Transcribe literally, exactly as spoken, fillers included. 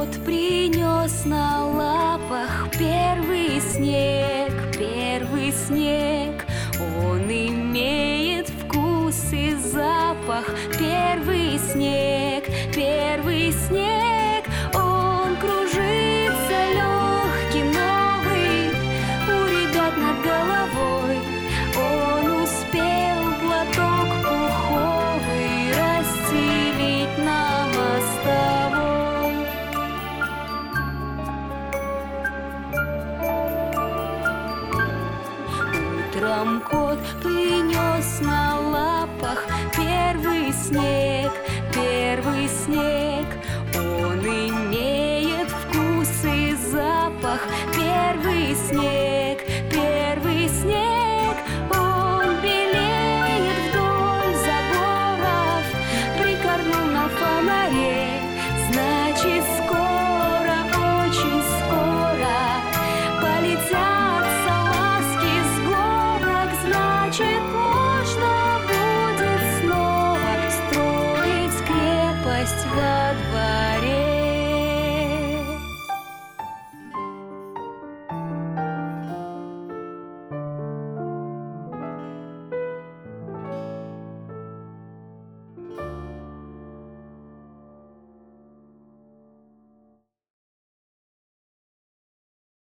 кот принес на лапах первый снег, первый снег. Он имеет вкус и запах. Первый снег, первый снег. Он кружится легкий, новый у ребят над головой. Он успел платок пуховый расстелить на мостовой. Утром кот принес на лапах первый снег, первый снег. Он имеет вкус и запах. Первый снег.